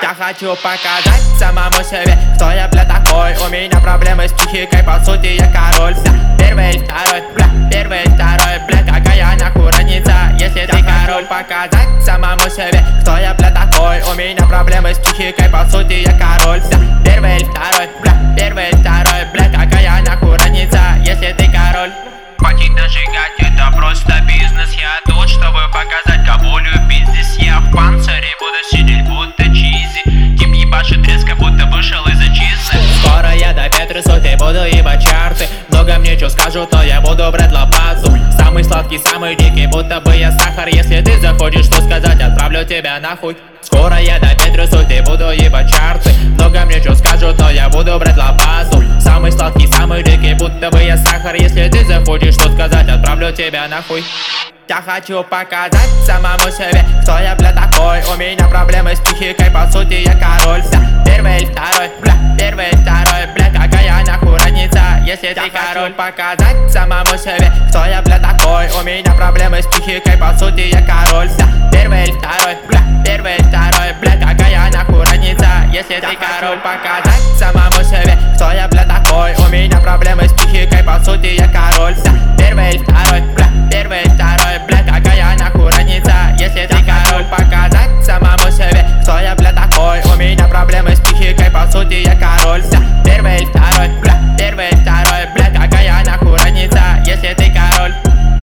Я хочу показать самому себе, кто я, бля, такой. У меня проблемы с психикой, по сути я король. Вся первый, второй, бля, первый, второй, бля, какая нахуй разница, если ты король. Показать самому себе, кто я, бля, такой. У меня проблемы с психикой, по сути я король. Вся первый, второй, бля, первый, второй, бля, какая нахуй разница, если ты король. Хватит нажигать, это просто бизнес. Я тут, чтобы показать, кого любить. Здесь я в панцире буду сидеть, будто чизи. Тип ебашит резко, будто вышел из отчизны. Скоро я до 500 буду ебать чарты. Много мне чё скажут, но я буду брать лопату. Самый сладкий, самый дикий, будто бы я сахар. Если ты захочешь что сказать, отправлю тебя нахуй. Скоро я до 500 буду ебать чарты. Много мне чё скажут, но я буду брать лопату. Самый сладкий, самый дикий, будто бы я сахар. Если ты захочешь что сказать, отправлю тебя нахуй. Я хочу показать самому себе, кто я, бля, такой. У меня проблемы с психикой, по сути я король. Вся первый, второй, бля, первый, второй, бля, какая нахуй разница, если ты король. Показать самому себе, кто я, бля, такой. У меня проблемы с психикой, по сути я король. Вся первый, второй, бля, первый, второй, бля, какая нахуй разница, если ты король. Показать самому себе, кто я, бля, такой. У меня проблемы с психикой, по сути я король.